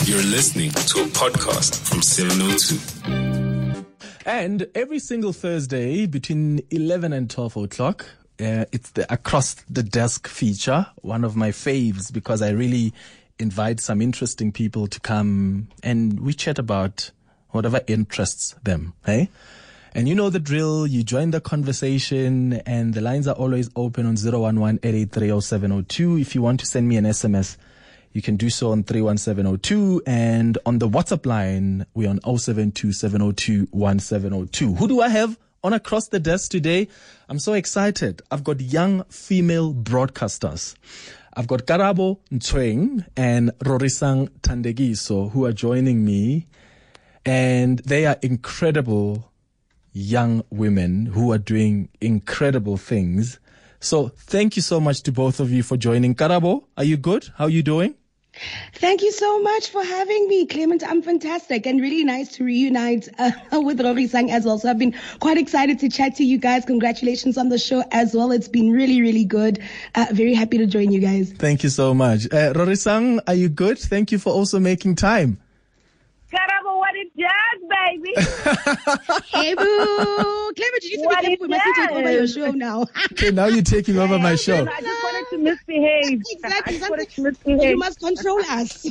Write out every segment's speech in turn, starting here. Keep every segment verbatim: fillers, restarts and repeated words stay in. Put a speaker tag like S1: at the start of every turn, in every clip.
S1: You're listening to a podcast from seven oh two.
S2: And every single Thursday between eleven and twelve o'clock, uh, it's the Across the Desk feature, one of my faves, because I really invite some interesting people to come and we chat about whatever interests them, hey? And you know the drill, you join the conversation and the lines are always open on zero one one, eight eight three, oh seven oh two. If you want to send me an S M S, you can do so on three one seven oh two, and on the WhatsApp line, we're on oh seven two, seven oh two, one seven oh two. Who do I have on Across the Desk today? I'm so excited. I've got young female broadcasters. I've got Karabo Ntweng and Rorisang Thandekiso who are joining me, and they are incredible young women who are doing incredible things. So thank you so much to both of you for joining. Karabo, are you good? How are you doing?
S3: Thank you so much for having me, Clement. I'm fantastic and really nice to reunite uh, with Rorisang as well. So I've been quite excited to chat to you guys. Congratulations on the show as well. It's been really, really good. Uh, very happy to join you guys.
S2: Thank you so much. Uh, Rorisang, are you good? Thank you for also making time.
S4: Karabo, what it does, baby.
S3: Hey, boo. Clement, you need to be careful. We must take over your show now.
S2: Okay, now you're taking over my show.
S4: I just wanted to misbehave.
S3: Exactly.
S4: I just wanted to misbehave.
S3: You must control us.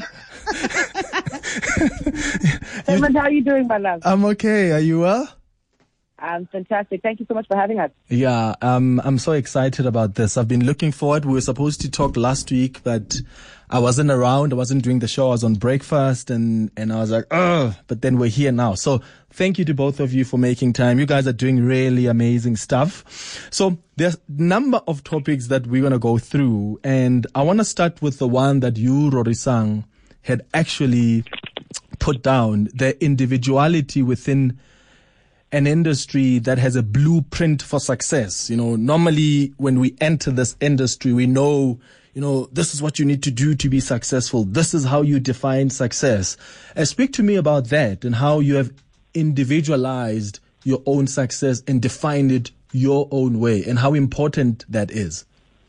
S4: Clement, how are you doing, my love?
S2: I'm okay. Are you well?
S4: I'm fantastic. Thank you so much for having us.
S2: Yeah, um, I'm so excited about this. I've been looking forward. We were supposed to talk last week, but I wasn't around. I wasn't doing the show. I was on breakfast and, and I was like, oh, but then we're here now. So thank you to both of you for making time. You guys are doing really amazing stuff. So there's a number of topics that we're going to go through. And I want to start with the one that you, Rorisang, had actually put down, the individuality within an industry that has a blueprint for success. You know, normally when we enter this industry, we know, you know, this is what you need to do to be successful. This is how you define success. Uh, speak to me about that and how you have individualized your own success and defined it your own way and how important that is.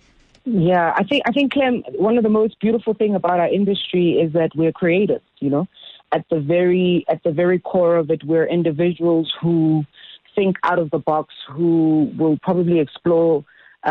S4: Yeah, I think, I think, Clem, one of the most beautiful thing about our industry is that we're creators, you know. At the very at the very core of it, we're individuals who think out of the box, who will probably explore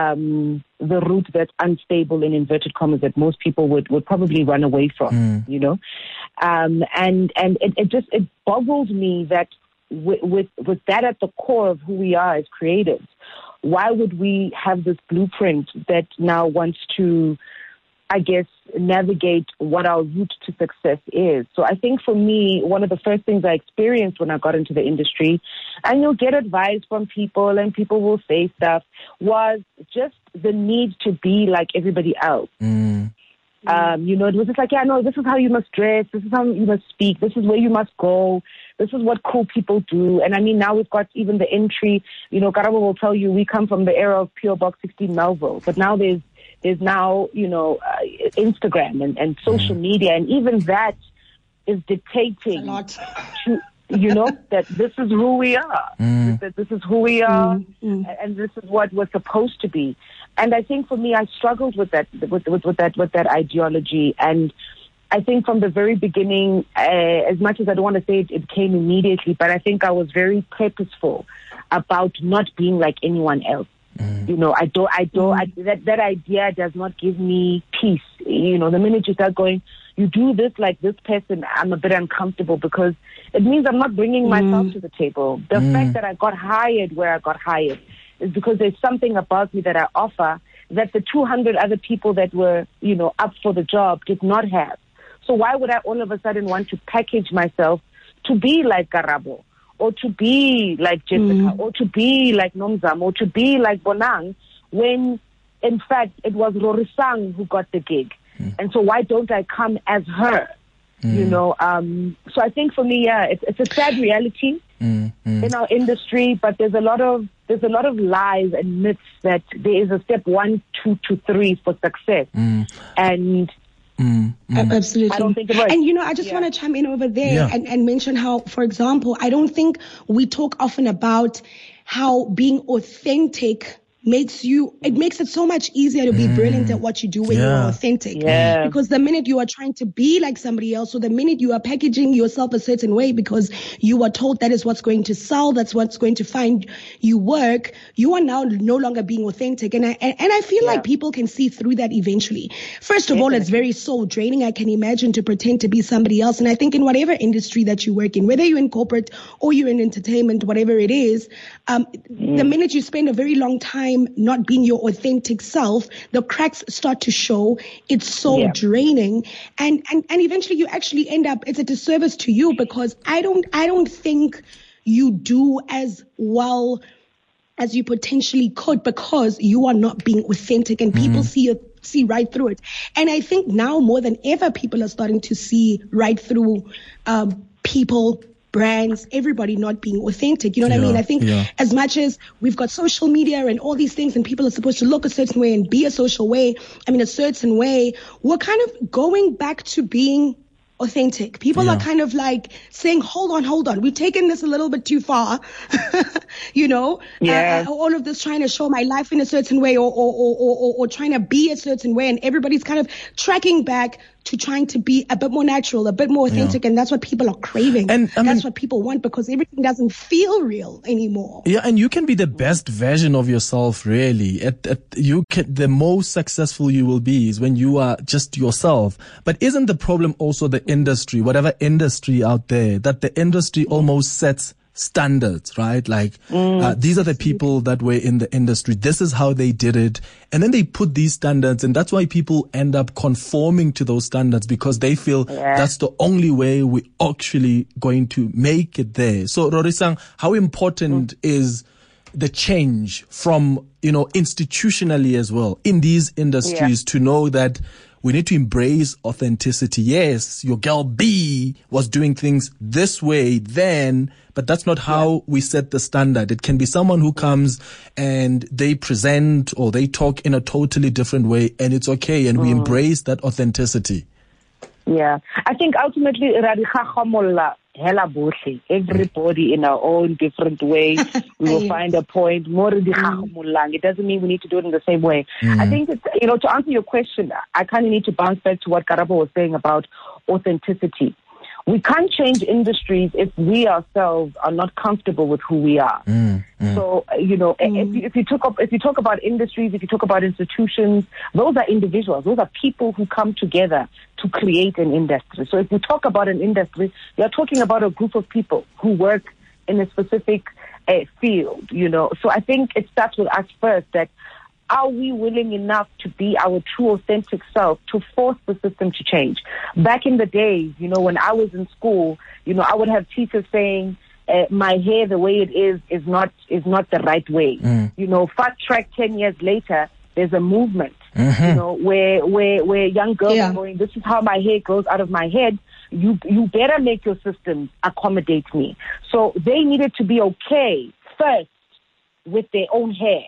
S4: um, the route that's unstable, in inverted commas, that most people would, would probably run away from, mm. you know. Um, and and it, it just it boggles me that with, with with that at the core of who we are as creatives, why would we have this blueprint that now wants to, I guess, navigate what our route to success is? So I think for me, one of the first things I experienced when I got into the industry, and you'll get advice from people and people will say stuff, was just the need to be like everybody else. Mm. Um, you know, it was just like, yeah, no, this is how you must dress. This is how you must speak. This is where you must go. This is what cool people do. And I mean, now we've got even the entry, you know, Karabo will tell you we come from the era of P O Box sixteen Melville, but now there's There's now, you know, uh, Instagram and, and social mm. media, and even that is dictating to, you know, that this is who we are, mm. that this is who we are, mm. Mm. and this is what we're supposed to be. And I think for me, I struggled with that, with, with, with that, with that ideology. And I think from the very beginning, uh, as much as I don't want to say it, it came immediately, but I think I was very purposeful about not being like anyone else. Mm. You know, I don't, I don't, I, that, that idea does not give me peace. You know, the minute you start going, you do this like this person, I'm a bit uncomfortable because it means I'm not bringing myself mm. to the table. The mm. fact that I got hired where I got hired is because there's something about me that I offer that the two hundred other people that were, you know, up for the job did not have. So why would I all of a sudden want to package myself to be like Karabo, or to be like Jessica, mm. or to be like Nomzamo, or to be like Bonang, when in fact it was Rorisang who got the gig. Mm. And so why don't I come as her? Mm. You know, um, so I think for me, yeah, it's, it's a sad reality mm. Mm. in our industry, but there's a lot of there's a lot of lies and myths that there is a step one, two, to three for success. Mm. And
S3: Mm, mm. Absolutely.
S4: I don't think it works.
S3: And, you know, I just yeah. want to chime in over there yeah. and, and mention how, for example, I don't think we talk often about how being authentic makes you, it makes it so much easier to be mm. brilliant at what you do when yeah. you're authentic.
S4: Yeah.
S3: Because the minute you are trying to be like somebody else, or the minute you are packaging yourself a certain way because you are told that is what's going to sell, that's what's going to find you work, you are now no longer being authentic. And I, and, and I feel yeah. like people can see through that eventually. First of Definitely. all, it's very soul draining. I can imagine to pretend to be somebody else. And I think in whatever industry that you work in, whether you're in corporate or you're in entertainment, whatever it is, um, mm. the minute you spend a very long time not being your authentic self, the cracks start to show. It's so yeah. draining, and, and and eventually you actually end up, it's a disservice to you, because I don't I don't think you do as well as you potentially could, because you are not being authentic, and people mm-hmm. see it see right through it. And I think now more than ever, people are starting to see right through um, people, brands, everybody not being authentic. You know what yeah, I mean? I think yeah. as much as we've got social media and all these things, and people are supposed to look a certain way and be a social way, I mean, a certain way, we're kind of going back to being authentic. People yeah. are kind of like saying, hold on, hold on. We've taken this a little bit too far. you know,
S4: yeah.
S3: uh, all of this trying to show my life in a certain way, or, or, or, or, or trying to be a certain way. And everybody's kind of tracking back to trying to be a bit more natural, a bit more authentic. Yeah. And that's what people are craving. And I that's mean, what people want, because everything doesn't feel real anymore.
S2: Yeah. And you can be the best version of yourself, really. At, at, you can, the most successful you will be is when you are just yourself. But isn't the problem also the industry, whatever industry out there, that the industry almost sets standards, right? Like, mm. uh, these are the people that were in the industry. This is how they did it. And then they put these standards, and that's why people end up conforming to those standards, because they feel yeah. that's the only way we're actually going to make it there. So, Rorisang, how important mm. is the change from, you know, institutionally as well in these industries yeah. to know that we need to embrace authenticity. Yes, your girl B was doing things this way then, but that's not how yeah. we set the standard. It can be someone who comes and they present or they talk in a totally different way, and it's okay, and mm. we embrace that authenticity.
S4: Yeah. I think ultimately, everybody in our own different way, we will find a point. It doesn't mean we need to do it in the same way. Mm. I think, it's, you know, to answer your question, I kind of need to bounce back to what Karabo was saying about authenticity. We can't change industries if we ourselves are not comfortable with who we are.
S2: Mm, mm.
S4: So, you know, mm. if, you, if you talk up, if you talk about industries, if you talk about institutions, those are individuals. Those are people who come together to create an industry. So if we talk about an industry, we are talking about a group of people who work in a specific uh, field, you know. So I think it starts with us first, that are we willing enough to be our true authentic self, to force the system to change? Back in the days, you know, when I was in school, you know, I would have teachers saying, uh, my hair the way it is is not is not the right way.
S2: Mm.
S4: You know, fast track ten years later, there's a movement,
S2: mm-hmm.
S4: you know, where where where young girls
S3: yeah.
S4: are going, this is how my hair grows out of my head. You you better make your systems accommodate me. So they needed to be okay first with their own hair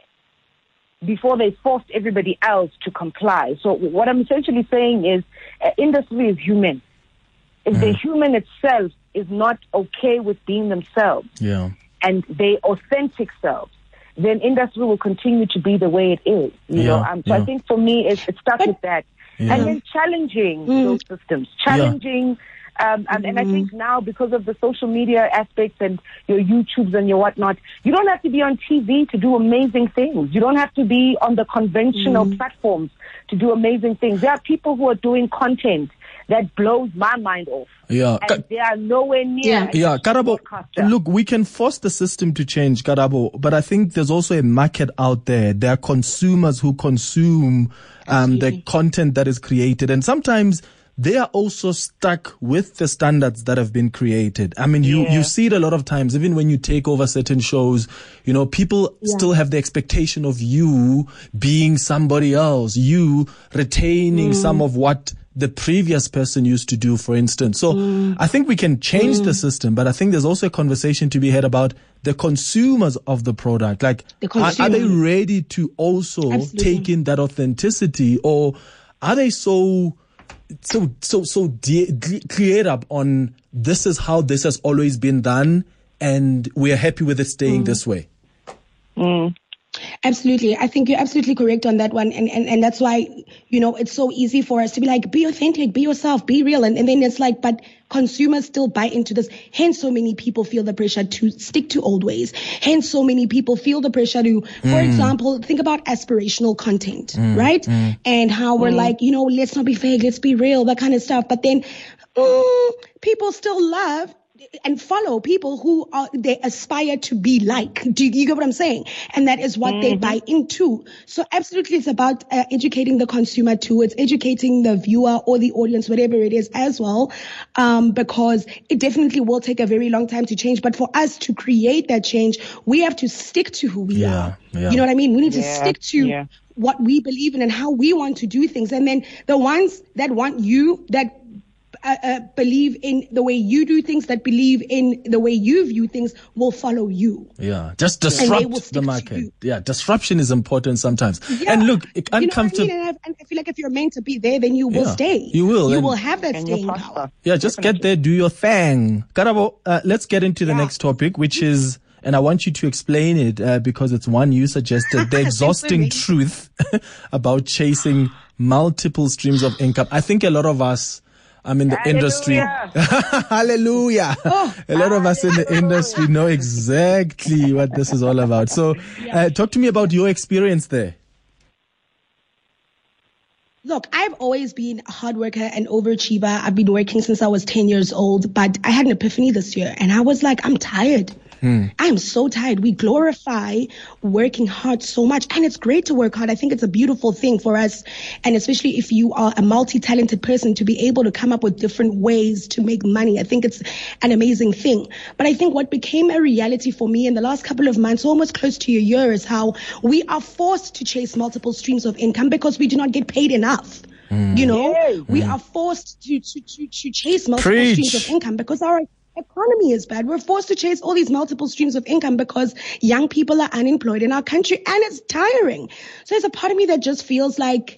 S4: before they forced everybody else to comply. So what I'm essentially saying is, uh, industry is human. If mm. the human itself is not okay with being themselves
S2: yeah.
S4: and their authentic selves, then industry will continue to be the way it is. You
S2: yeah.
S4: know, um, so
S2: yeah.
S4: I think for me, it, it starts with that.
S2: Yeah.
S4: And then challenging mm. those systems, challenging yeah. Um, and, and I think now, because of the social media aspects and your YouTubes and your whatnot, you don't have to be on T V to do amazing things. You don't have to be on the conventional mm. platforms to do amazing things. There are people who are doing content that blows my mind off.
S2: Yeah.
S4: And Ka- they are nowhere near.
S2: Yeah, yeah. Karabo, look, we can force the system to change, Karabo, but I think there's also a market out there. There are consumers who consume um, the content that is created, and sometimes they are also stuck with the standards that have been created. I mean, you,
S4: yeah.
S2: you see it a lot of times, even when you take over certain shows, you know, people yeah. still have the expectation of you being somebody else, you retaining mm. some of what the previous person used to do, for instance. So mm. I think we can change mm. the system, but I think there's also a conversation to be had about the consumers of the product. Like,
S3: the
S2: are, are they ready to also
S3: Absolutely.
S2: take in that authenticity, or are they so... so so so de- de- cleared up on this is how this has always been done, and we are happy with it staying
S4: mm.
S2: this way?
S4: Mm.
S3: Absolutely. I think you're absolutely correct on that one. And, and, and that's why, you know, it's so easy for us to be like, be authentic, be yourself, be real. And, and then it's like, but consumers still buy into this. Hence, so many people feel the pressure to stick to old ways. Hence, so many people feel the pressure to, for mm. example, think about aspirational content, mm. right? Mm. And how we're mm. like, you know, let's not be fake, let's be real, that kind of stuff. But then mm, people still love and follow people who are, they aspire to be like. Do you, you get what I'm saying? And that is what mm-hmm. they buy into. So absolutely, it's about uh, educating the consumer too. It's educating the viewer or the audience, whatever it is as well, um, because it definitely will take a very long time to change. But for us to create that change, we have to stick to who we
S2: yeah,
S3: are.
S2: Yeah.
S3: You know what I mean? We need
S4: yeah,
S3: to stick to yeah. what we believe in and how we want to do things. And then the ones that want you, that Uh, uh, believe in the way you do things, that believe in the way you view things, will follow you.
S2: Yeah, just disrupt the market. Yeah, disruption is important sometimes. Yeah. And look, it uncomfortable.
S3: You know what I mean? And I feel like if you're meant to be there, then you will yeah, stay.
S2: You will.
S3: You
S2: and
S3: will have that staying power.
S2: Yeah, just Definitely. Get there, do your thing. Karabo, uh, let's get into the yeah. next topic, which is, and I want you to explain it uh, because it's one you suggested, the exhausting truth about chasing multiple streams of income. I think a lot of us, I'm in the
S4: Hallelujah.
S2: industry. Hallelujah. Oh, a lot of us in the industry know exactly what this is all about. So uh, talk to me about your experience there.
S3: Look, I've always been a hard worker and overachiever. I've been working since I was ten years old, but I had an epiphany this year and I was like, I'm tired. Hmm. I am so tired. We glorify working hard so much, and it's great to work hard. I think it's a beautiful thing for us, and especially if you are a multi-talented person, to be able to come up with different ways to make money. I think it's an amazing thing. But I think what became a reality for me in the last couple of months, almost close to a year, is how we are forced to chase multiple streams of income because we do not get paid enough. Mm. You know, yeah. we mm. are forced to, to, to, to chase multiple
S2: Preach.
S3: streams of income because our economy is bad. We're forced to chase all these multiple streams of income because young people are unemployed in our country, and it's tiring. So there's a part of me that just feels like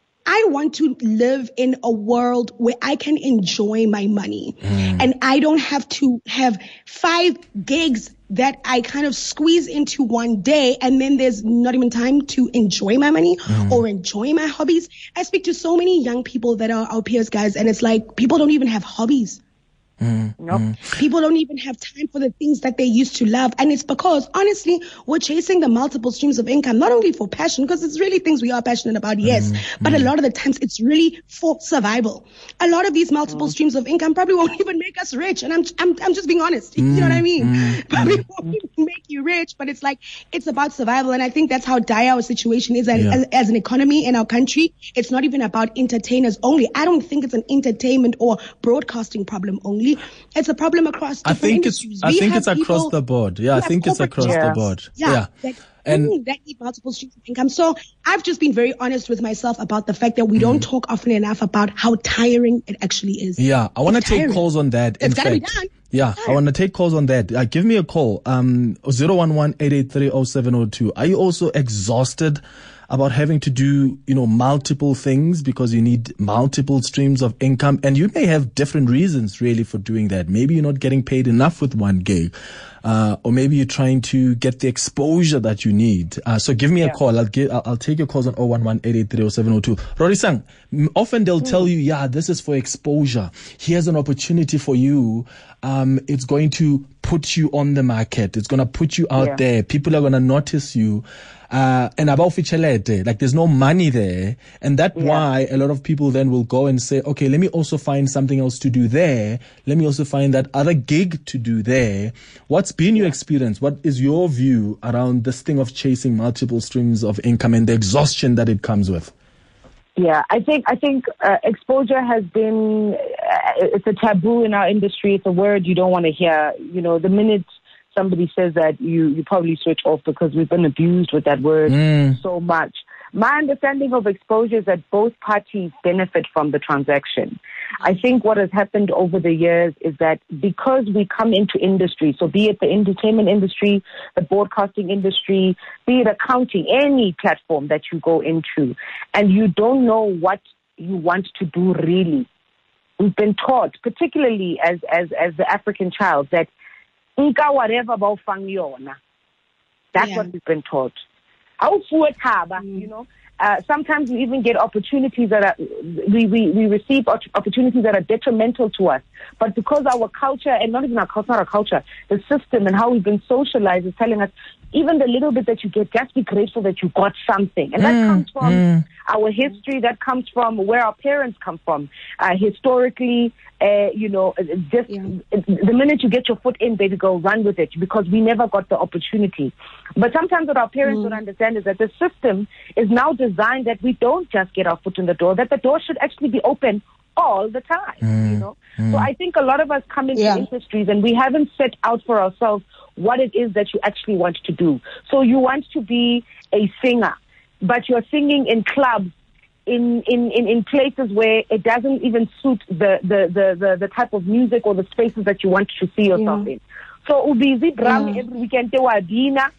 S3: I want to live in a world where I can enjoy my money mm. and I don't have to have five gigs that I kind of squeeze into one day, and then there's not even time to enjoy my money mm. or enjoy my hobbies. I speak to so many young people that are our peers, guys, and it's like people don't even have hobbies.
S2: Mm,
S3: nope.
S2: mm.
S3: People don't even have time for the things that they used to love. And it's because, honestly, we're chasing the multiple streams of income, not only for passion, because it's really things we are passionate about, yes, mm, but mm. a lot of the times it's really for survival. A lot of these multiple mm. streams of income probably won't even make us rich. And I'm I'm, I'm just being honest. Mm, you know what I mean?
S2: Mm,
S3: probably won't even make you rich, but it's like, it's about survival. And I think that's how dire our situation is as, yeah. as, as an economy in our country. It's not even about entertainers only. I don't think it's an entertainment or broadcasting problem only. It's a problem across different
S2: I think
S3: industries.
S2: It's, I
S3: we
S2: think it's
S3: people,
S2: across the board. Yeah, I think it's across
S3: jobs.
S2: the board.
S3: Yeah.
S2: yeah.
S3: That,
S2: and
S3: that need multiple streams of income. So I've just been very honest with myself about the fact that we mm. don't talk often enough about how tiring it actually is.
S2: Yeah, I want to take calls on that.
S3: It's
S2: got
S3: to be done.
S2: Yeah, I want to take calls on that. Uh, give me a call. Um, zero one one, eight eight three, zero seven zero two. Are you also exhausted about having to do, you know, multiple things because you need multiple streams of income? And you may have different reasons really for doing that. Maybe you're not getting paid enough with one gig. Uh, or maybe you're trying to get the exposure that you need. Uh, so give me yeah. a call. I'll give, I'll, I'll take your calls on zero one one, eight eight three, zero seven zero two. Rorisang, often they'll mm. tell you, yeah, this is for exposure. Here's an opportunity for you. Um, it's going to put you on the market. It's going to put you out yeah. there. People are going to notice you. Uh, and about fichelete, like there's no money there. And that's yeah. why a lot of people then will go and say, okay, let me also find something else to do there. Let me also find that other gig to do there. What's been your experience? What is your view around this thing of chasing multiple streams of income and the exhaustion that it comes with?
S4: Yeah, I think I think uh, exposure has been, uh, it's a taboo in our industry. It's a word you don't want to hear. You know, the minute somebody says that, you, you probably switch off because we've been abused with that word
S2: mm.
S4: so much. My understanding of exposure is that both parties benefit from the transaction. I think what has happened over the years is that because we come into industry, so be it the entertainment industry, the broadcasting industry, be it accounting, any platform that you go into, and you don't know what you want to do really. We've been taught, particularly as, as, as the African child, that Inka whatever about yona. That's
S3: yeah.
S4: what we've been taught. you know. Uh, sometimes we even get opportunities that are, we, we, we receive opportunities that are detrimental to us. But because our culture, and not even our culture, not our culture, the system and how we've been socialized is telling us, even the little bit that you get, just be grateful that you got something. And that mm, comes from mm. our history, that comes from where our parents come from. Uh, historically, uh, you know, just yeah. the minute you get your foot in, baby girl, run with it, because we never got the opportunity. But sometimes what our parents mm. don't understand is that the system is now designed that we don't just get our foot in the door, that the door should actually be open all the time, mm. you know. Mm. So I think a lot of us come into yeah. industries and we haven't set out for ourselves what it is that you actually want to do. So you want to be a singer, but you're singing in clubs, in, in, in, in places where it doesn't even suit the, the, the, the, the type of music or the spaces that you want to see yourself yeah. in. So ubizi drum yeah. every weekend, or dinner,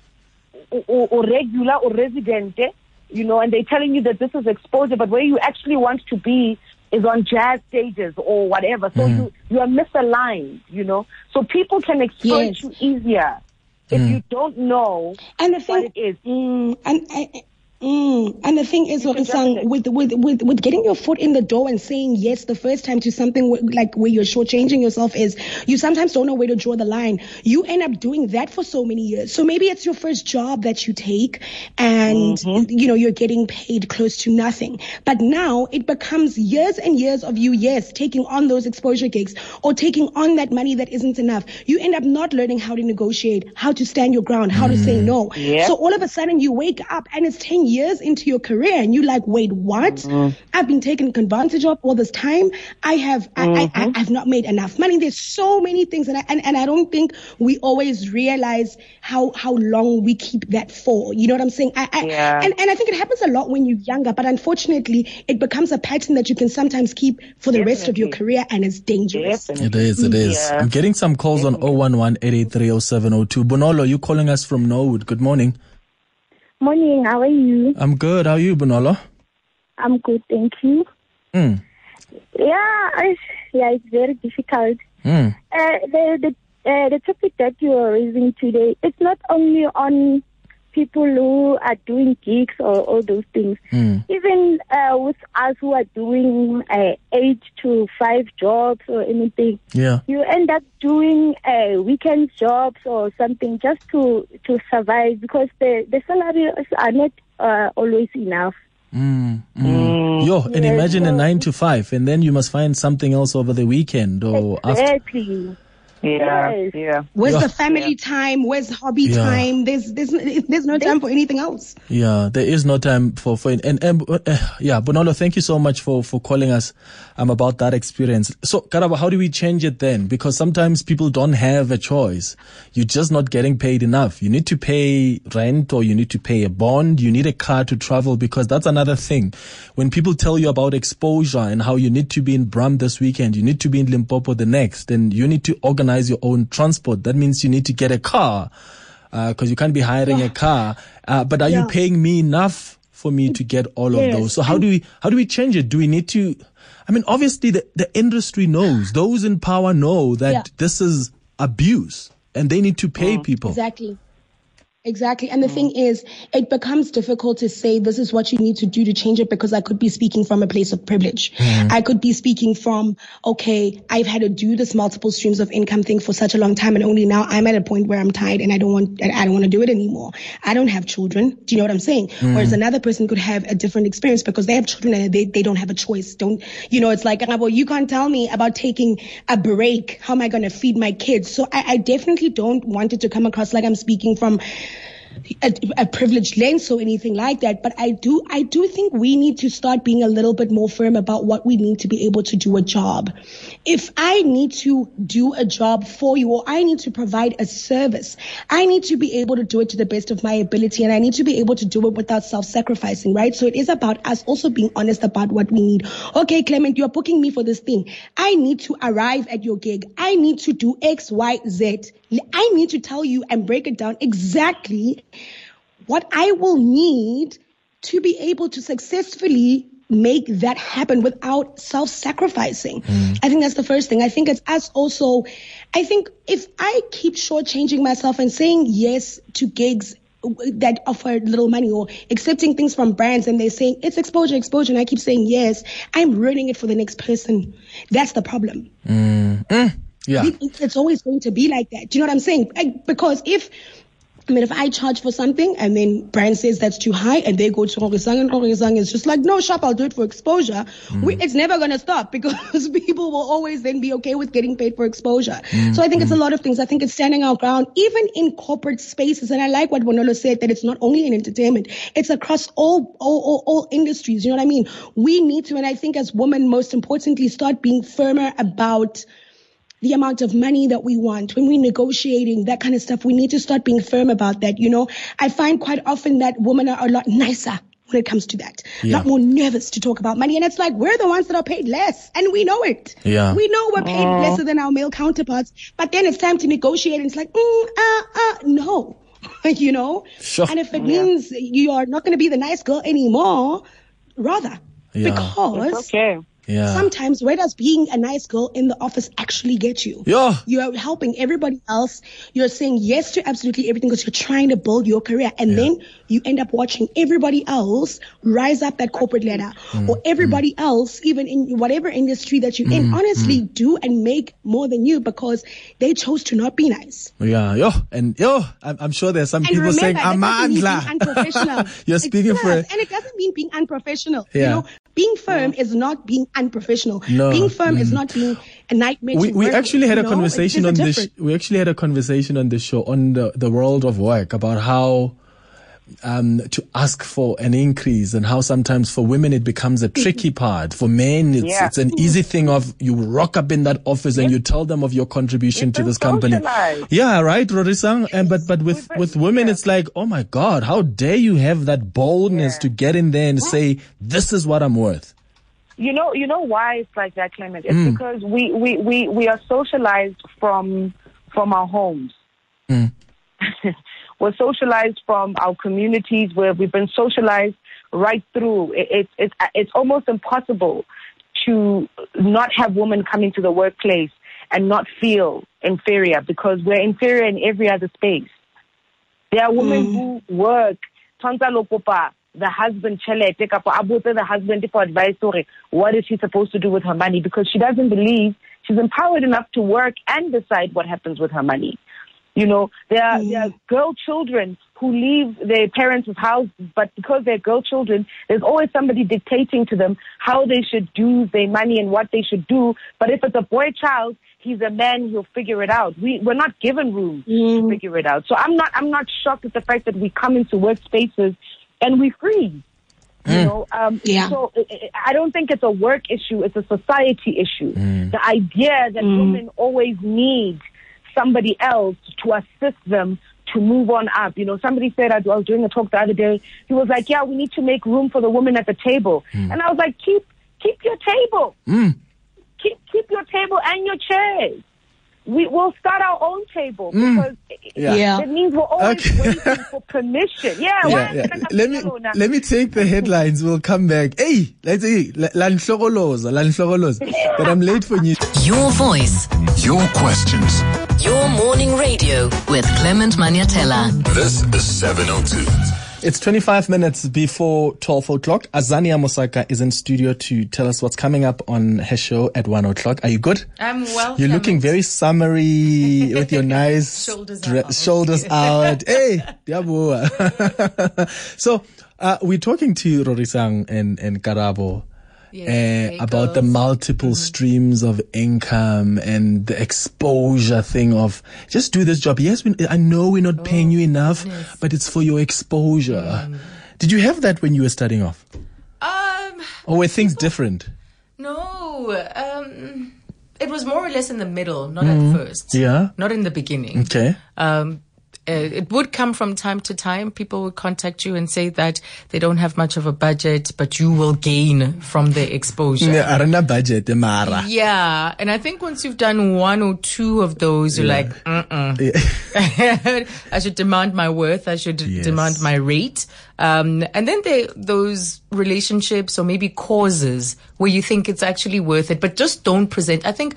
S4: or, or regular or resident, you know, and they're telling you that this is exposure, but where you actually want to be is on jazz stages or whatever. So mm. you, you are misaligned, you know. So people can exploit yes. you easier if mm. you don't know
S3: and the thing,
S4: what it is.
S3: Mm, and I, Mm. And the thing is, Rorisang, with, with with with getting your foot in the door and saying yes the first time to something w- like where you're shortchanging yourself is, you sometimes don't know where to draw the line. You end up doing that for so many years. So maybe it's your first job that you take, and mm-hmm. you know you're getting paid close to nothing. But now it becomes years and years of you, yes, taking on those exposure gigs or taking on that money that isn't enough. You end up not learning how to negotiate, how to stand your ground, how mm. to say no. Yep. So all of a sudden you wake up and it's ten years into your career and you're like, wait, what? Mm-hmm. I've been taken advantage of all this time. I have mm-hmm. I, I, I've not made enough money. There's so many things and I, and, and I don't think we always realize how how long we keep that for. You know what I'm saying? I, I yeah. and, and I think it happens a lot when you're younger, but unfortunately it becomes a pattern that you can sometimes keep for the Definitely. rest of your career, and it's dangerous.
S2: Definitely. It is, it is. Yeah. I'm getting some calls Definitely. on zero one one, eight eight three, zero seven zero two. Bonolo, you calling us from Norwood. Good morning.
S5: Morning, how are you?
S2: I'm good. How are you, Bonolo?
S5: I'm good, thank you.
S2: Mm.
S5: Yeah, I, yeah, it's very difficult.
S2: Mm.
S5: Uh, the the uh, the topic that you are raising today, it's not only on people who are doing gigs or all those things.
S2: Mm.
S5: Even uh, with us who are doing uh, eight to five jobs or anything,
S2: yeah,
S5: you end up doing uh, weekend jobs or something just to, to survive, because the, the salaries are not uh, always enough.
S2: Mm, mm. Mm. Yo, and yes, imagine so, a nine to five, and then you must find something else over the weekend or
S5: exactly.
S4: after. Yeah, yes. yeah.
S3: Where's
S2: yeah.
S3: the family yeah. time? Where's hobby yeah. time? There's there's there's no time for anything else.
S2: Yeah, there is no time for for and, and uh, yeah, Bonolo, thank you so much for for calling us um about that experience. So, Karabo, how do we change it then? Because sometimes people don't have a choice. You're just not getting paid enough. You need to pay rent, or you need to pay a bond. You need a car to travel, because that's another thing. When people tell you about exposure and how you need to be in Bram this weekend, you need to be in Limpopo the next, and you need to organize your own transport. That means you need to get a car, because uh, you can't be hiring yeah. a car. Uh, but are yeah. you paying me enough for me to get all yes. of those? So how do we how do we change it? Do we need to? I mean, obviously the, the industry knows. Those in power know that yeah. this is abuse, and they need to pay mm. people.
S3: Exactly. Exactly. And the mm. thing is, it becomes difficult to say this is what you need to do to change it, because I could be speaking from a place of privilege. Mm. I could be speaking from, okay, I've had to do this multiple streams of income thing for such a long time, and only now I'm at a point where I'm tired and I don't want, I don't want to do it anymore. I don't have children. Do you know what I'm saying? Mm. Whereas another person could have a different experience because they have children and they, they don't have a choice. Don't, you know, it's like, well, you can't tell me about taking a break. How am I going to feed my kids? So I, I definitely don't want it to come across like I'm speaking from A, a privileged lens or anything like that, but I do I do think we need to start being a little bit more firm about what we need to be able to do a job. If I need to do a job for you, or I need to provide a service, I need to be able to do it to the best of my ability, and I need to be able to do it without self-sacrificing, right? So it is about us also being honest about what we need. Okay, Clement, you're booking me for this thing. I need to arrive at your gig. I need to do X, Y, Z. I need to tell you and break it down exactly what I will need to be able to successfully make that happen without self-sacrificing. Mm. I think that's the first thing. I think it's us also. I think if I keep shortchanging myself and saying yes to gigs that offer little money, or accepting things from brands and they're saying it's exposure, exposure, and I keep saying yes, I'm ruining it for the next person. That's the problem.
S2: Mm. Mm. Yeah.
S3: It, it's always going to be like that. Do you know what I'm saying? Like, because if I mean, if I charge for something and then brand says that's too high and they go to Rorisang and Rorisang is just like, no, shop, I'll do it for exposure. Mm. We, it's never going to stop because people will always then be okay with getting paid for exposure. Mm. So I think mm. it's a lot of things. I think it's standing our ground, even in corporate spaces. And I like what Bonolo said, that it's not only in entertainment, it's across all, all, all, all industries. You know what I mean? We need to, and I think as women, most importantly, start being firmer about the amount of money that we want when we're negotiating, that kind of stuff. We need to start being firm about that. You know, I find quite often that women are a lot nicer when it comes to that, yeah. a lot more nervous to talk about money. And it's like, we're the ones that are paid less, and we know it.
S2: Yeah.
S3: We know we're paid Aww. lesser than our male counterparts, but then it's time to negotiate and it's like, mm, uh, uh, no, you know?
S2: Sure.
S3: And if it yeah. means you are not going to be the nice girl anymore, rather,
S2: yeah.
S3: because
S4: it's okay.
S2: Yeah.
S3: Sometimes where does being a nice girl in the office actually get you?
S2: Yeah.
S3: You're helping everybody else. You're saying yes to absolutely everything because you're trying to build your career. And yeah. then you end up watching everybody else rise up that corporate ladder mm. or everybody mm. else, even in whatever industry that you're mm. in, honestly mm. do and make more than you because they chose to not be nice.
S2: Yeah. Yo. And yo, I'm, I'm sure there's some
S3: and
S2: people
S3: remember,
S2: saying, Amandla.
S3: Unprofessional.
S2: You're speaking
S3: does,
S2: for
S3: And it doesn't mean being unprofessional.
S2: Yeah.
S3: You know, being firm is not being unprofessional.
S2: No.
S3: Being firm
S2: mm.
S3: is not being a nightmare.
S2: We,
S3: to
S2: we
S3: work
S2: actually
S3: with,
S2: had a
S3: know?
S2: conversation on this. Sh- we actually had a conversation on this show on the, the world of work about how um, to ask for an increase and how sometimes for women it becomes a tricky part. For men, it's
S4: yeah.
S2: it's an easy thing of you rock up in that office and you tell them of your contribution
S4: it's
S2: to this company. Yeah, right, Rorisang. And but but with with women, yeah. it's like, oh my God, how dare you have that boldness yeah. to get in there and say, this is what I'm worth.
S4: You know, you know why it's like that, Clement? It's
S2: Mm.
S4: because we, we, we, we are socialized from from our homes.
S2: Mm.
S4: We're socialized from our communities, where we've been socialized right through. It, it, it's it's almost impossible to not have women come into the workplace and not feel inferior, because we're inferior in every other space. There are women mm. who work. The husband, the husband for advice, what is she supposed to do with her money? Because she doesn't believe she's empowered enough to work and decide what happens with her money. You know, there are, mm. there are girl children who leave their parents' house, but because they're girl children, there's always somebody dictating to them how they should do their money and what they should do. But if it's a boy child, he's a man, he'll figure it out. We, we're not given room mm. to figure it out. So I'm not, I'm not shocked at the fact that we come into workspaces and we freeze. You
S2: mm.
S4: know, um,
S3: yeah.
S4: so I don't think it's a work issue. It's a society issue.
S2: Mm.
S4: The idea that
S3: mm.
S4: women always need somebody else to assist them to move on up. You know, somebody said, I was doing a talk the other day, he was like, yeah, we need to make room for the women at the table. Mm. And I was like, keep, keep your table.
S2: Mm.
S4: Keep, keep your table and your chairs. We will start our own table because
S2: mm. yeah.
S3: Yeah.
S4: it means we're always
S2: okay.
S4: waiting for permission. Yeah,
S2: yeah, yeah. Let me let me take the headlines. We'll come back. Hey, let's see. Lanhlogoloza, Lanhlogoloza. But I'm late for you.
S6: Your voice.
S1: Your questions.
S6: Your morning radio with Clement Maniatella.
S1: This is seven oh two.
S2: It's twenty-five minutes before twelve o'clock. Azania Mosaka is in studio to tell us what's coming up on her show at one o'clock. Are you good?
S7: I'm well.
S2: You're looking very summery with your nice
S7: shoulders
S2: dre-
S7: out.
S2: Shoulders out. Hey, diabua. So, uh, we're talking to Rorisang and, and Karabo.
S7: Yeah,
S2: uh, about the multiple mm-hmm. streams of income and the exposure thing of just do this job. Yes, we, I know we're not oh, paying you enough, yes. but it's for your exposure. Mm. Did you have that when you were starting off?
S7: Um,
S2: or were things people, different?
S7: No, um, it was more or less in the middle, not
S2: mm.
S7: at first.
S2: Yeah.
S7: Not in the beginning.
S2: Okay.
S7: Um, Uh, it would come from time to time. People would contact you and say that they don't have much of a budget, but you will gain from the exposure.
S2: Yeah, arena budget, Mara.
S7: Yeah, and I think once you've done one or two of those, you're yeah. like, mm-mm. Yeah. I should demand my worth. I should yes. demand my rate. Um, and then there those relationships or maybe causes where you think it's actually worth it, but just don't present. I think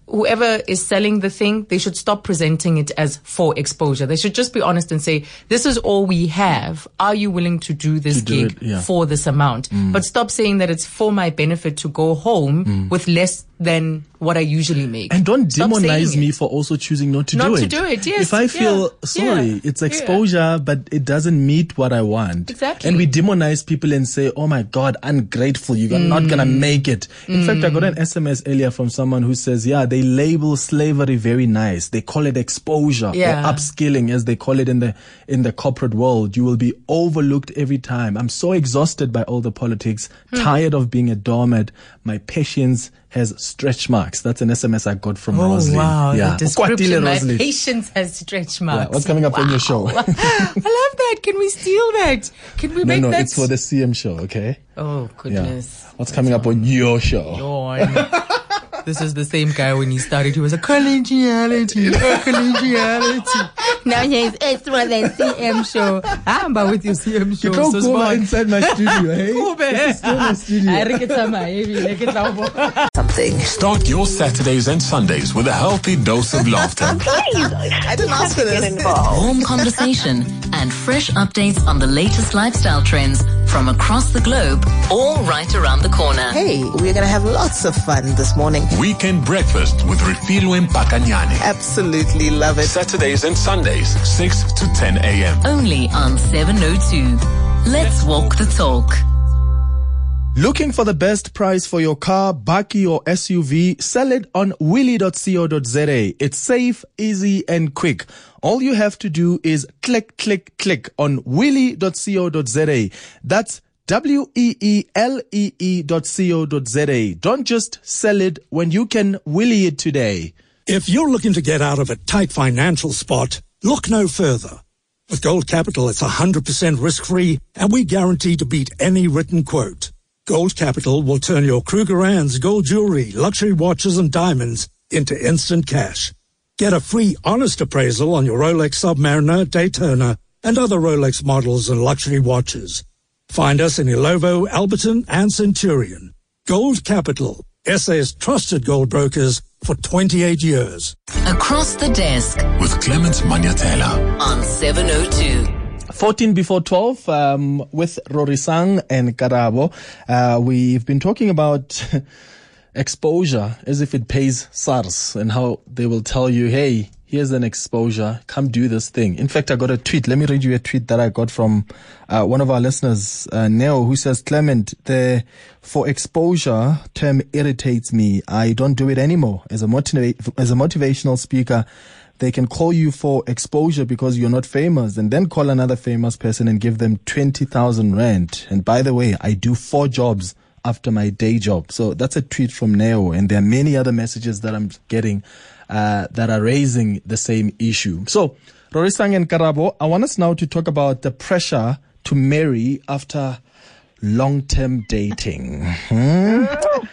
S7: whoever is selling the thing, they should stop presenting it as for exposure. They should just be honest and say, this is all we have. Are you willing to do this
S2: to do
S7: gig
S2: it, yeah.
S7: for this amount? Mm. But stop saying that it's for my benefit to go home mm. with less than what I usually make.
S2: And don't
S7: Stop
S2: demonize me for also choosing not to
S7: not
S2: do it.
S7: Not to do it, yes.
S2: If I feel,
S7: yeah.
S2: sorry,
S7: yeah.
S2: it's exposure, yeah. but it doesn't meet what I want.
S7: Exactly.
S2: And we demonize people and say, oh my God, ungrateful, you're mm. not going to make it. In mm. fact, I got an S M S earlier from someone who says, yeah, they label slavery very nice. They call it exposure
S7: yeah.
S2: or upskilling, as they call it in the, in the corporate world. You will be overlooked every time. I'm so exhausted by all the politics, hmm. tired of being a doormat. My patience has stretch marks. That's an S M S I got from
S7: oh,
S2: Roslyn.
S7: Wow,
S2: yeah.
S7: the description, my patience has stretch marks.
S2: Yeah. What's coming up
S7: wow.
S2: on your show?
S7: I love that. Can we steal that? Can we
S2: no,
S7: make
S2: no,
S7: that?
S2: No, it's for the C M show, okay?
S7: Oh, goodness.
S2: Yeah. What's coming up on your show?
S7: Yawn. This is the same guy when he started. He was a collegiality, a collegiality. Now he's it's for the C M show. I'm about with your C M show.
S2: You
S7: so
S2: go inside my studio, hey?
S7: This is still my studio.
S6: Something.
S1: Start your Saturdays and Sundays with a healthy dose of laughter.
S6: Please, I didn't ask for this. Warm conversation and fresh updates on the latest lifestyle trends from across the globe, all right around the corner.
S8: Hey, we're going to have lots of fun this morning.
S1: Weekend breakfast with Refilwe Mpakanyane.
S8: Absolutely love it.
S1: Saturdays and Sundays, six to ten a.m.
S6: Only on seven oh two. Let's walk the talk.
S2: Looking for the best price for your car, bakkie or S U V? Sell it on willy dot co dot za. It's safe, easy and quick. All you have to do is click, click, click on willy dot co dot za. That's W E E L E E dot co dot za. Don't just sell it when you can willy it today.
S9: If you're looking to get out of a tight financial spot, look no further. With Gold Capital, it's one hundred percent risk-free and we guarantee to beat any written quote. Gold Capital will turn your Krugerrands, gold jewelry, luxury watches and diamonds into instant cash. Get a free honest appraisal on your Rolex Submariner, Daytona and other Rolex models and luxury watches. Find us in Ilovo, Alberton and Centurion. Gold Capital, S A's trusted gold brokers for twenty-eight years.
S6: Across the desk
S1: with Clement Manyatela
S6: on seven oh two.
S2: fourteen before twelve, um, with Rorisang and Karabo. Uh, we've been talking about exposure as if it pays SARS and how they will tell you, hey, here's an exposure, come do this thing. In fact, I got a tweet. Let me read you a tweet that I got from uh, one of our listeners, uh, Neo, who says, Clement, the for exposure term irritates me. I don't do it anymore. As a motiva- as a motivational speaker, they can call you for exposure because you're not famous and then call another famous person and give them twenty thousand rand. And by the way, I do four jobs after my day job. So that's a tweet from Neo. And there are many other messages that I'm getting uh, that are raising the same issue. So, Rorisang and Karabo, I want us now to talk about the pressure to marry after long-term dating. Hmm?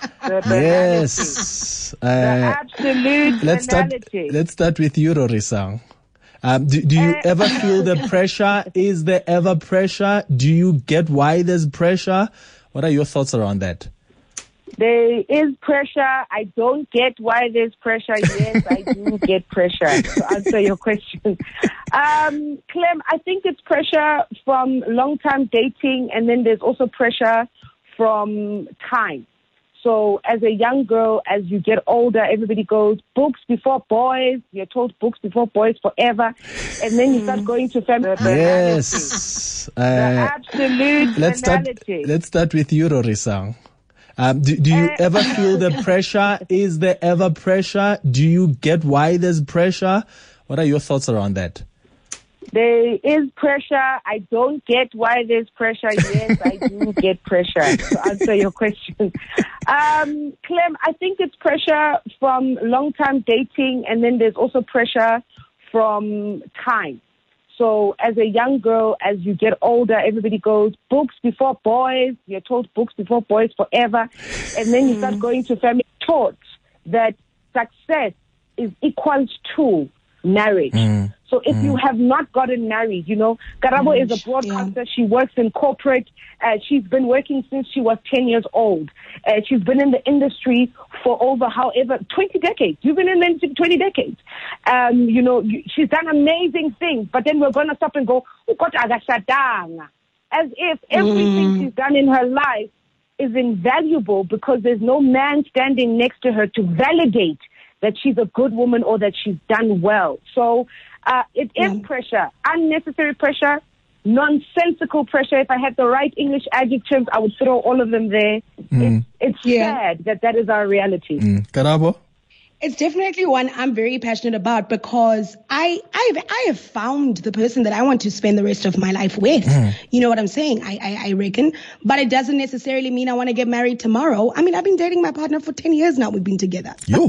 S2: Yes.
S4: Uh, the absolute
S2: let's start,
S4: banality.
S2: let's start with you, Rorisang. Um, do, do you uh, ever feel the pressure? Is there ever pressure? Do you get why there's pressure? What are your thoughts around that?
S4: There is pressure. I don't get why there's pressure. Yes, I do get pressure, to answer your question. Um, Clem, I think it's pressure from long-time dating, and then there's also pressure from time. So as a young girl, as you get older, everybody goes, books before boys. You're told books before boys forever. And then you start going to family.
S2: Yes.
S4: Uh, the absolute
S2: let's start, let's start with you, Rorisang. Um, do, do you uh, ever feel the pressure? Is there ever pressure? Do you get why there's pressure? What are your thoughts around that?
S4: There is pressure. I don't get why there's pressure. Yes, I do get pressure, to answer your question. Um, Clem, I think it's pressure from long-time dating, and then there's also pressure from time. So as a young girl, as you get older, everybody goes, books before boys. You're told books before boys forever. And then you start going to family taught that success is equals to marriage. Mm. So if
S2: Mm.
S4: you have not gotten married, you know, Karabo
S3: Mm,
S4: is a broadcaster.
S3: yeah.
S4: She works in corporate. Uh, she's been working since she was ten years old. Uh, she's been in the industry for over, however, twenty decades. You've been in the industry twenty decades. Um, you know, you, she's done amazing things. But then we're going to stop and go, as if everything
S3: Mm.
S4: she's done in her life is invaluable because there's no man standing next to her to validate that she's a good woman or that she's done well. So uh, it is
S3: Yeah.
S4: pressure, unnecessary pressure, nonsensical pressure. If I had the right English adjectives, I would throw all of them there.
S2: Mm.
S4: It's, it's
S3: Yeah.
S4: sad that that is our reality.
S2: Mm. Karabo?
S3: It's definitely one I'm very passionate about because I I've I have found the person that I want to spend the rest of my life with.
S2: Mm.
S3: You know what I'm saying? I, I I reckon, but it doesn't necessarily mean I want to get married tomorrow. I mean, I've been dating my partner for ten years now. We've been together.
S2: Yo.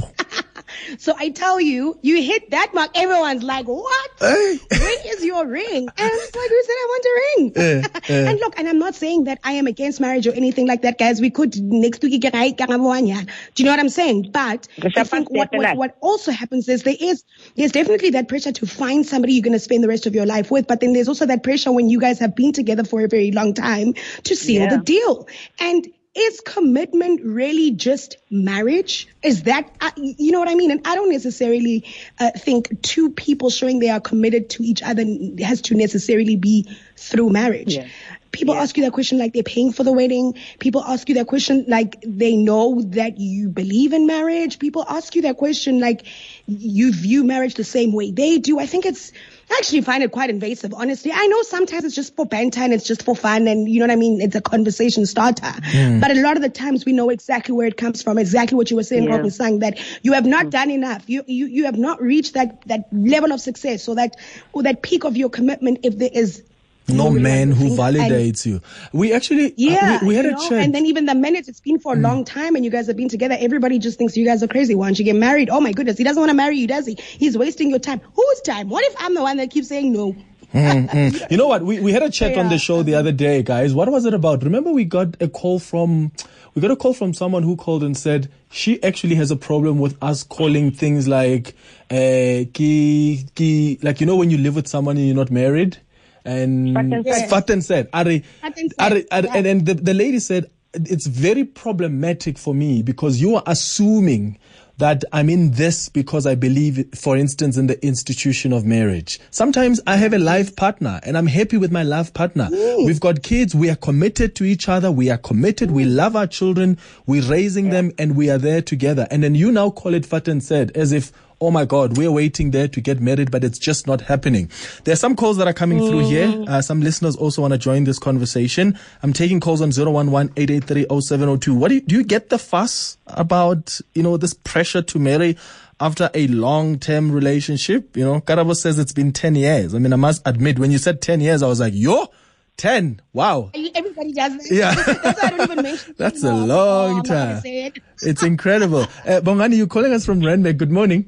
S3: So I tell you, you hit that mark, everyone's like, what?
S2: Hey.
S3: Where is your ring? And I'm just like, who said I want a ring?
S2: Eh, eh.
S3: And look, and I'm not saying that I am against marriage or anything like that, guys. We could next week get right. Do you know what I'm saying? But I think what, what, what also happens is there is there's definitely that pressure to find somebody you're going to spend the rest of your life with. But then there's also that pressure when you guys have been together for a very long time to seal
S4: Yeah.
S3: the deal. And is commitment really just marriage? Is that, uh, you know what I mean? And I don't necessarily uh, think two people showing they are committed to each other has to necessarily be through marriage.
S4: Yeah.
S3: People
S4: Yeah.
S3: ask you that question like they're paying for the wedding. People ask you that question like they know that you believe in marriage. People ask you that question like you view marriage the same way they do. I think it's, I actually find it quite invasive, honestly. I know sometimes it's just for banter and it's just for fun and you know what I mean? It's a conversation starter.
S2: Mm.
S3: But a lot of the times we know exactly where it comes from, exactly what you were saying,
S4: Yeah.
S3: Rob was saying, that you have not done enough. You, you, you have not reached that, that level of success or that, or that peak of your commitment if there is
S2: No
S3: real
S2: man who
S3: thing. And-
S2: validates you. We actually,
S3: yeah,
S2: uh, we, we had
S3: you
S2: a
S3: know,
S2: chat.
S3: and then even the minutes it's been for a long time and you guys have been together, everybody just thinks you guys are crazy. Why don't you get married? Oh my goodness, he doesn't want to marry you, does he? He's wasting your time. Whose time? What if I'm the one that keeps saying no?
S2: Mm, mm. You know what? We we had a chat on
S3: Yeah.
S2: the show the other day, guys. What was it about? Remember, we got a call from we got a call from someone who called and said she actually has a problem with us calling things like uh, ki, ki, like you know when you live with someone and you're not married. And
S4: Fat and said.
S2: Fat and said, Are,
S3: Fat and said,
S2: are, are,
S3: yeah.
S2: and, and the, the lady said, it's very problematic for me because you are assuming that I'm in this because I believe, for instance, in the institution of marriage. Sometimes I have a life partner and I'm happy with my life partner.
S3: Ooh.
S2: We've got kids. We are committed to each other. We are committed. We love our children. We're raising them and we are there together. And then you now call it fat and said as if, oh my God, we're waiting there to get married, but it's just not happening. There are some calls that are coming mm. through here. Uh, some listeners also want to join this conversation. I'm taking calls on zero one one, eight eight three, zero seven zero two. What do you, do you get the fuss about, you know, this pressure to marry after a long-term relationship? You know, Karabo says it's been ten years. I mean, I must admit, when you said ten years, I was like, yo, ten. Wow.
S3: Everybody does that.
S2: Yeah.
S3: That's why I don't even mention
S2: That's
S3: it
S2: a
S3: anymore.
S2: long
S3: Oh, I'm not gonna
S2: time.
S3: say it.
S2: It's incredible. Uh, Bongani, you're calling us from Randburg. Good morning.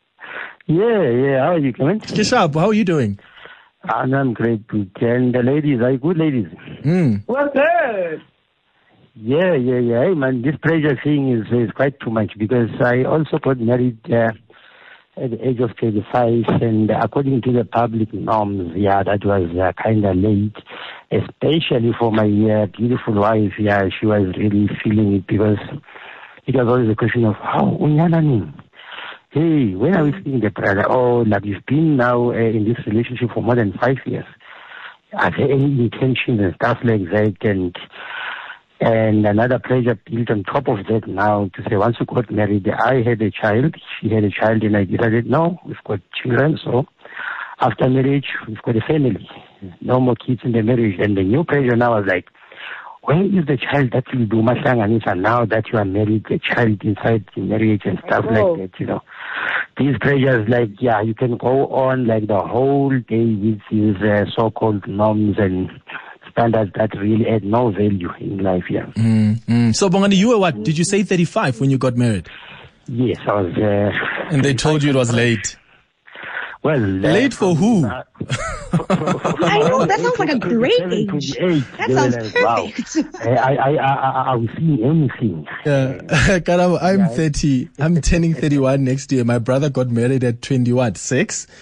S10: Yeah, yeah. How are you, Clement?
S2: Kishab, how are you doing?
S10: And I'm great, good. And the ladies, are you good ladies?
S2: Mm.
S4: What's good?
S10: Yeah, yeah, yeah. Hey, man, this pressure thing is, is quite too much because I also got married uh, at the age of thirty-five, and according to the public norms, yeah, that was uh, kind of late, especially for my uh, beautiful wife. Yeah, she was really feeling it because it was always a question of, how, unyana hey, when are we seeing the brother? Oh, like you've been now uh, in this relationship for more than five years. Are there any intentions and stuff like that? And and another pressure built on top of that now to say, once you got married, I had a child, she had a child, and I decided, no, we've got children, so after marriage, we've got a family. No more kids in the marriage. And the new pressure now is like, where is the child that will do Mashanganisa now that you are married, the child inside the marriage and stuff
S4: Oh.
S10: like that, you know? These pressures, like, yeah, you can go on like the whole day with these uh, so-called norms and standards that really add no value in life, yeah.
S2: Mm, mm. So, Bongani, you were what? Did you say thirty-five when you got married?
S10: Yes, I was... Uh,
S2: and they told you it was late.
S10: Well, uh,
S2: late for who?
S10: Uh,
S3: I know, that sounds like a great age. That sounds perfect.
S10: Wow. I, I, I, I, I will see anything.
S2: Yeah. Karabo, I'm thirty. I'm turning thirty-one next year. My brother got married at twenty-one, six.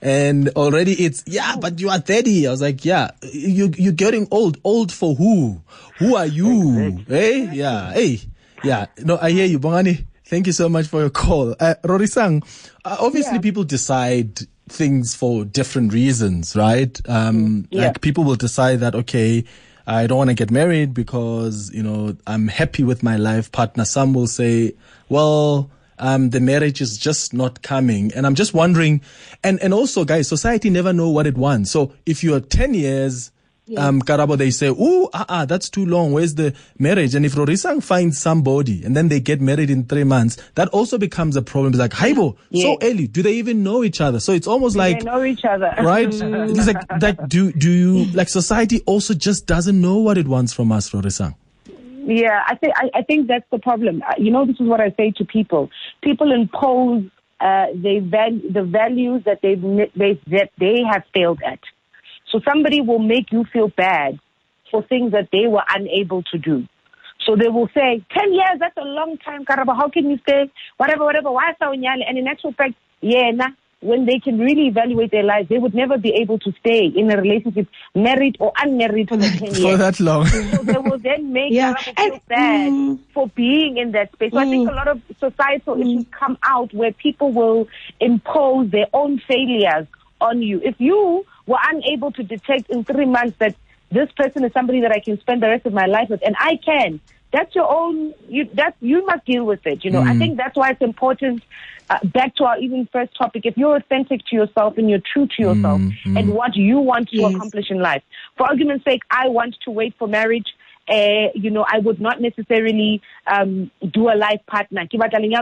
S2: And already it's, yeah, but you are thirty. I was like, yeah, you, you're getting old. Old for who? Who are you? Exactly. Hey, yeah, hey, yeah. No, I hear you, Bongani. Thank you so much for your call. Uh, Rorisang, uh, obviously yeah. people decide things for different reasons, right? Um, yeah. Like people will decide that, okay, I don't want to get married because, you know, I'm happy with my life partner. Some will say, well, um, the marriage is just not coming. And I'm just wondering, and, and also guys, society never know what it wants. So if you're ten years, Yeah. Um, Karabo, they say, ooh, ah, ah, that's too long. Where's the marriage? And if Rorisang finds somebody and then they get married in three months, that also becomes a problem. It's like, Haibo, yeah. so early. Do they even know each other? So it's almost
S4: do
S2: like.
S4: They know each other.
S2: Right? It's like, like, do, do you, like society also just doesn't know what it wants from us, Rorisang?
S4: Yeah, I think, I, I think that's the problem. You know, this is what I say to people. People impose, uh, they val- the values that they, they, that they have failed at. So somebody will make you feel bad for things that they were unable to do. So they will say, ten years, that's a long time, Karaba. How can you stay? Whatever, whatever. Why so nyale? And in actual fact, yeah, nah, when they can really evaluate their lives, they would never be able to stay in a relationship, married or unmarried, for ten years.
S2: For that long.
S4: So they will then make yeah. Karaba feel bad mm, for being in that space. So mm, I think a lot of societal mm, issues come out where people will impose their own failures on you. If you were unable to detect in three months that this person is somebody that I can spend the rest of my life with, and I can, that's your own, you, that, you must deal with it. You know, mm. I think that's why it's important, uh, back to our even first topic, if you're authentic to yourself and you're true to yourself mm. and what you want to yes. accomplish in life. For argument's sake, I want to wait for marriage. Uh, you know, I would not necessarily um, do a life partner. Mm.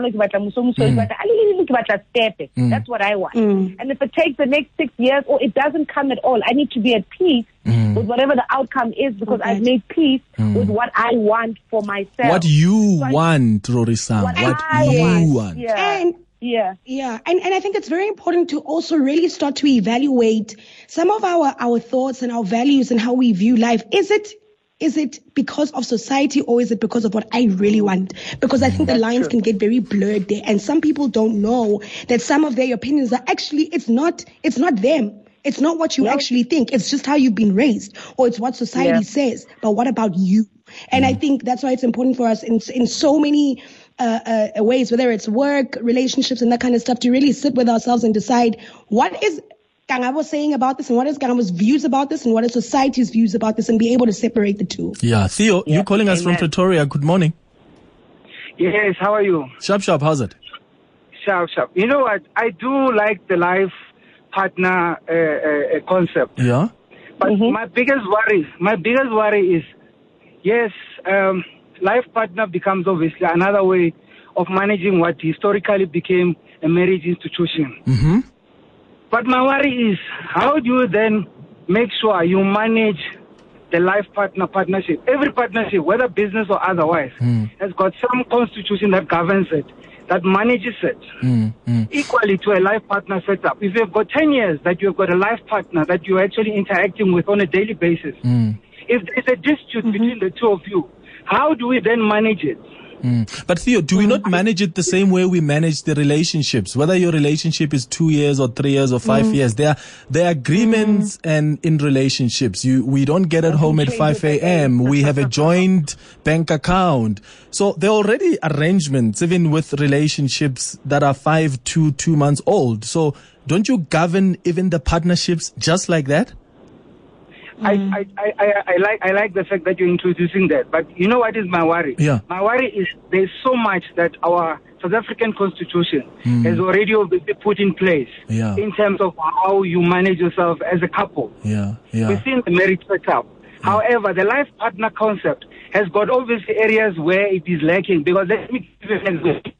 S4: That's what I want. Mm. And if it takes the next six years or it doesn't come at all, I need to be at peace mm. with whatever the outcome is because okay. I've made peace mm. with what I want for myself.
S2: What you so want, Rorisang. What, what you want. want.
S4: Yeah. And Yeah.
S3: Yeah. And, and I think it's very important to also really start to evaluate some of our, our thoughts and our values and how we view life. Is it Is it because of society or is it because of what I really want? Because I think the lines can get very blurred there. And some people don't know that some of their opinions are actually, it's not, it's not them. It's not what you yep. actually think. It's just how you've been raised or it's what society yep. says. But what about you? And mm. I think that's why it's important for us in, in so many uh, uh, ways, whether it's work, relationships and that kind of stuff, to really sit with ourselves and decide what is Kangabo saying about this and what is Kangabo's views about this and what is society's views about this and be able to separate the two.
S2: Yeah. Theo, yeah. you're calling us Amen. from Pretoria. Good morning.
S11: Yes, how are you?
S2: Sharp, sharp. How's it?
S11: Sharp, sharp. You know what? I do like the life partner uh, uh, concept.
S2: Yeah.
S11: But mm-hmm. my biggest worry, my biggest worry is, yes, um, life partner becomes obviously another way of managing what historically became a marriage institution.
S2: Mm-hmm.
S11: But my worry is, how do you then make sure you manage the life partner partnership? Every partnership, whether business or otherwise, mm. has got some constitution that governs it, that manages it.
S2: Mm, mm.
S11: Equally to a life partner setup. If you've got ten years that you've got a life partner that you're actually interacting with on a daily basis,
S2: mm.
S11: if there's a dispute mm-hmm. between the two of you, how do we then manage it?
S2: Mm. But Theo, do we not manage it the same way we manage the relationships? Whether your relationship is two years or three years or five mm. years, there are, there are agreements mm. and in relationships. You, we don't get at home at five a.m. We have a joint bank account. So there are already arrangements, even with relationships that are five to two months old. So don't you govern even the partnerships just like that?
S11: I, I, I, I, I like I like the fact that you're introducing that, but you know what is my worry?
S2: Yeah.
S11: My worry is there's so much that our South African Constitution mm. has already put in place
S2: yeah.
S11: in terms of how you manage yourself as a couple.
S2: Yeah, yeah.
S11: Within the marriage setup. Yeah. However, the life partner concept has got obviously areas where it is lacking, because let me give you an example.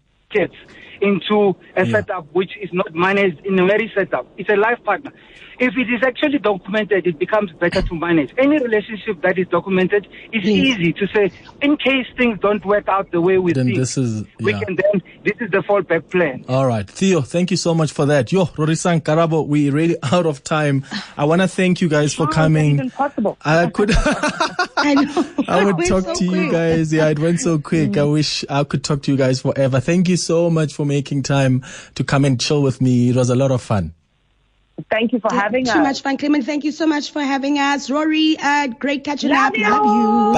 S11: Into a yeah. setup which is not managed in a marriage setup. It's a life partner. If it is actually documented, it becomes better to manage. Any relationship that is documented is yeah. easy to say, in case things don't work out the way we
S2: then
S11: think,
S2: this is, yeah.
S11: we can then, this is the fallback plan.
S2: All right. Theo, thank you so much for that. Yo, Rorisang, Karabo, we're really out of time. I want to thank you guys for
S4: oh,
S2: coming.
S4: It's impossible.
S2: I could,
S3: I know.
S2: I would talk
S3: so
S2: to
S3: quick.
S2: you guys. Yeah, it went so quick. Mm. I wish I could talk to you guys forever. Thank you so much for making time to come and chill with me. It was a lot of fun.
S4: Thank you for
S3: Yeah,
S4: having
S3: too
S4: us.
S3: Too much fun, Clement. Thank you so much for having us. Rory, uh, great catching
S4: Love
S3: up.
S4: you.
S3: Love you.